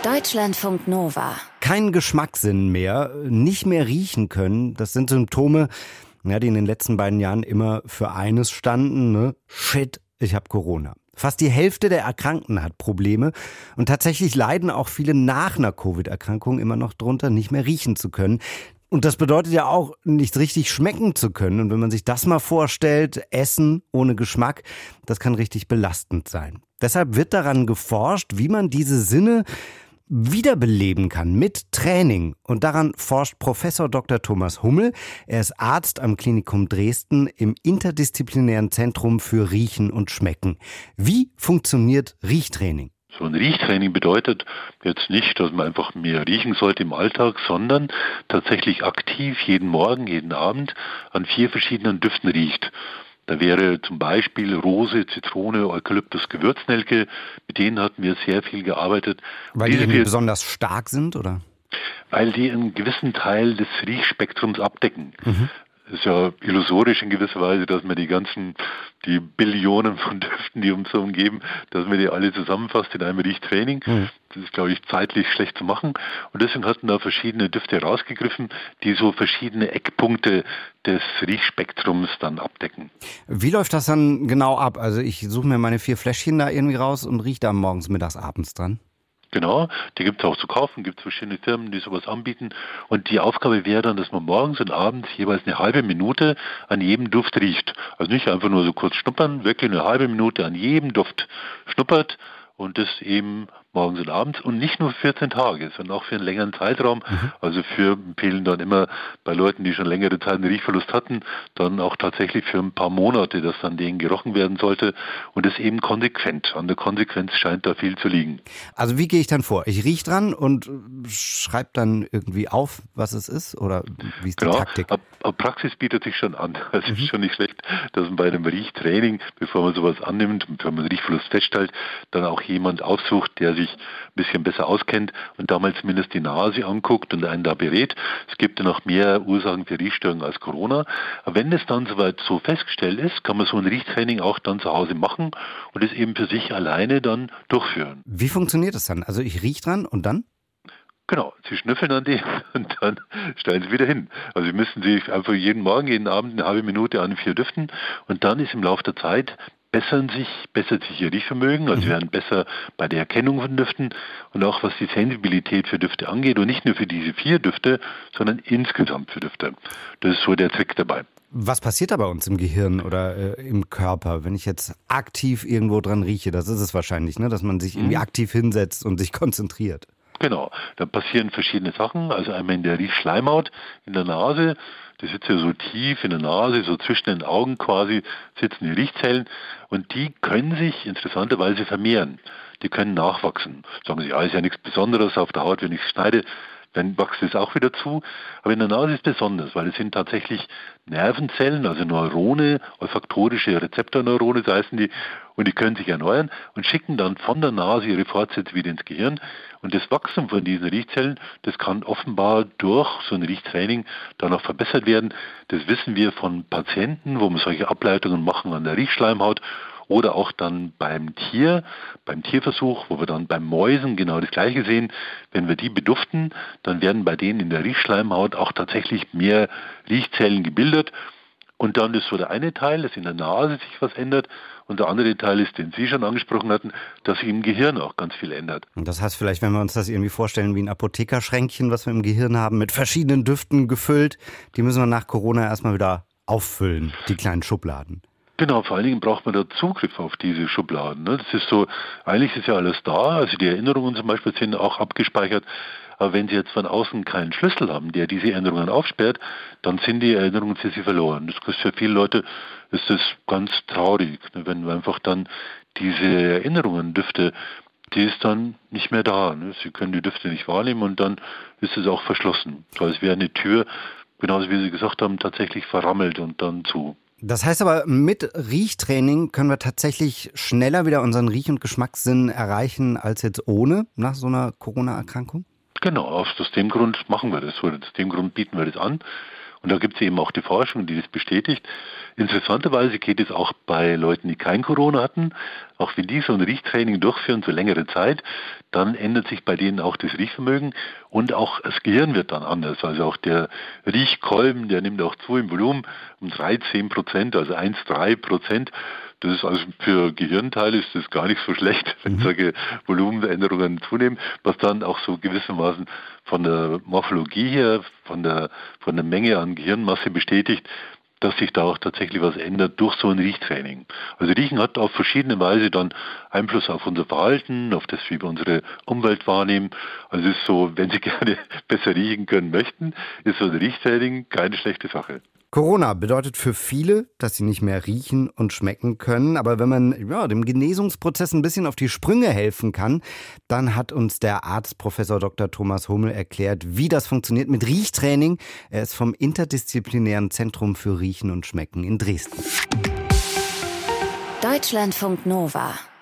Deutschlandfunk Nova. Kein Geschmackssinn mehr, nicht mehr riechen können, das sind Symptome, die in den letzten beiden Jahren immer für eines standen, ne? Shit, ich habe Corona. Fast die Hälfte der Erkrankten hat Probleme und tatsächlich leiden auch viele nach einer Covid-Erkrankung immer noch drunter, nicht mehr riechen zu können. Und das bedeutet ja auch, nicht richtig schmecken zu können. Und wenn man sich das mal vorstellt, Essen ohne Geschmack, das kann richtig belastend sein. Deshalb wird daran geforscht, wie man diese Sinne wiederbeleben kann mit Training. Und daran forscht Professor Dr. Thomas Hummel. Er ist Arzt am Klinikum Dresden im interdisziplinären Zentrum für Riechen und Schmecken. Wie funktioniert Riechtraining? So ein Riechtraining bedeutet jetzt nicht, dass man einfach mehr riechen sollte im Alltag, sondern tatsächlich aktiv jeden Morgen, jeden Abend an 4 verschiedenen Düften riecht. Da wäre zum Beispiel Rose, Zitrone, Eukalyptus, Gewürznelke. Mit denen hatten wir sehr viel gearbeitet. Weil die irgendwie besonders stark sind, oder? Weil die einen gewissen Teil des Riechspektrums abdecken. Es ist ja illusorisch in gewisser Weise, dass man die Billionen von Düften, die uns so umgeben, dass man die alle zusammenfasst in einem Riechtraining. Das ist, glaube ich, zeitlich schlecht zu machen. Und deswegen hatten da verschiedene Düfte rausgegriffen, die so verschiedene Eckpunkte des Riechspektrums dann abdecken. Wie läuft das dann genau ab? Also ich suche mir meine 4 Fläschchen da irgendwie raus und rieche da morgens, mittags, abends dran. Genau, die gibt es auch zu kaufen, gibt es verschiedene Firmen, die sowas anbieten. Und die Aufgabe wäre dann, dass man morgens und abends jeweils eine halbe Minute an jedem Duft riecht. Also nicht einfach nur so kurz schnuppern, wirklich eine halbe Minute an jedem Duft schnuppert und das eben morgens und abends und nicht nur 14 Tage, sondern auch für einen längeren Zeitraum. Also empfehlen dann immer bei Leuten, die schon längere Zeit einen Riechverlust hatten, dann auch tatsächlich für ein paar Monate, dass dann denen gerochen werden sollte und das eben konsequent. An der Konsequenz scheint da viel zu liegen. Also wie gehe ich dann vor? Ich rieche dran und schreibe dann irgendwie auf, was es ist oder wie ist die Taktik? Praxis bietet sich schon an. Es ist schon nicht schlecht, dass man bei einem Riechtraining, bevor man sowas annimmt, bevor man einen Riechverlust feststellt, dann auch jemand aufsucht, der sich ein bisschen besser auskennt und da mal zumindest die Nase anguckt und einen da berät. Es gibt ja noch mehr Ursachen für Riechstörungen als Corona. Aber wenn es dann soweit so festgestellt ist, kann man so ein Riechtraining auch dann zu Hause machen und es eben für sich alleine dann durchführen. Wie funktioniert das dann? Also ich rieche dran und dann? Genau, Sie schnüffeln an die und dann stellen Sie wieder hin. Also Sie müssen sich einfach jeden Morgen, jeden Abend eine halbe Minute an 4 Düften und dann ist im Laufe der Zeit bessert sich Ihr Riechvermögen, also Sie werden besser bei der Erkennung von Düften und auch was die Sensibilität für Düfte angeht und nicht nur für diese 4 Düfte, sondern insgesamt für Düfte. Das ist so der Trick dabei. Was passiert da bei uns im Gehirn oder im Körper, wenn ich jetzt aktiv irgendwo dran rieche? Das ist es wahrscheinlich, ne? Dass man sich irgendwie aktiv hinsetzt und sich konzentriert. Genau, da passieren verschiedene Sachen, also einmal in der Riechschleimhaut, in der Nase, das sitzt ja so tief in der Nase, so zwischen den Augen quasi sitzen die Riechzellen und die können sich interessanterweise vermehren, die können nachwachsen. Sagen Sie, ja, ist ja nichts Besonderes auf der Haut, wenn ich es schneide, dann wächst es auch wieder zu. Aber in der Nase ist es besonders, weil es sind tatsächlich Nervenzellen, also Neurone, olfaktorische Rezeptorneurone, so heißen die, und die können sich erneuern und schicken dann von der Nase ihre Fortsätze wieder ins Gehirn. Und das Wachstum von diesen Riechzellen, das kann offenbar durch so ein Riechtraining dann auch verbessert werden. Das wissen wir von Patienten, wo wir solche Ableitungen machen an der Riechschleimhaut. Oder auch dann beim Tierversuch, wo wir dann bei Mäusen genau das Gleiche sehen. Wenn wir die beduften, dann werden bei denen in der Riechschleimhaut auch tatsächlich mehr Riechzellen gebildet. Und dann ist so der eine Teil, dass in der Nase sich was ändert. Und der andere Teil ist, den Sie schon angesprochen hatten, dass sich im Gehirn auch ganz viel ändert. Und das heißt vielleicht, wenn wir uns das irgendwie vorstellen wie ein Apothekerschränkchen, was wir im Gehirn haben, mit verschiedenen Düften gefüllt, die müssen wir nach Corona erstmal wieder auffüllen, die kleinen Schubladen. Genau, vor allen Dingen braucht man da Zugriff auf diese Schubladen. Das ist so, eigentlich ist ja alles da, also die Erinnerungen zum Beispiel sind auch abgespeichert, aber wenn Sie jetzt von außen keinen Schlüssel haben, der diese Erinnerungen aufsperrt, dann sind die Erinnerungen für Sie verloren. Das ist für viele Leute ist das ganz traurig, wenn einfach dann diese Erinnerungen, Düfte, die ist dann nicht mehr da. Sie können die Düfte nicht wahrnehmen und dann ist es auch verschlossen. So als wäre eine Tür, genauso wie Sie gesagt haben, tatsächlich verrammelt und dann zu. Das heißt aber, mit Riechtraining können wir tatsächlich schneller wieder unseren Riech- und Geschmackssinn erreichen als jetzt ohne, nach so einer Corona-Erkrankung? Genau, aus dem Grund machen wir das. Aus dem Grund bieten wir das an. Und da gibt es eben auch die Forschung, die das bestätigt. Interessanterweise geht es auch bei Leuten, die kein Corona hatten. Auch wenn die so ein Riechtraining durchführen für längere Zeit, dann ändert sich bei denen auch das Riechvermögen und auch das Gehirn wird dann anders. Also auch der Riechkolben, der nimmt auch zu im Volumen um 13%, also 1,3%. Das ist also für Gehirnteile ist das gar nicht so schlecht, wenn solche Volumenveränderungen zunehmen, was dann auch so gewissermaßen von der Morphologie her, von der Menge an Gehirnmasse bestätigt, dass sich da auch tatsächlich was ändert durch so ein Riechtraining. Also Riechen hat auf verschiedene Weise dann Einfluss auf unser Verhalten, auf das, wie wir unsere Umwelt wahrnehmen. Also es ist so, wenn Sie gerne besser riechen können möchten, ist so ein Riechtraining keine schlechte Sache. Corona bedeutet für viele, dass sie nicht mehr riechen und schmecken können. Aber wenn man dem Genesungsprozess ein bisschen auf die Sprünge helfen kann, dann hat uns der Arzt Professor Dr. Thomas Hummel erklärt, wie das funktioniert mit Riechtraining. Er ist vom Interdisziplinären Zentrum für Riechen und Schmecken in Dresden. Deutschlandfunk Nova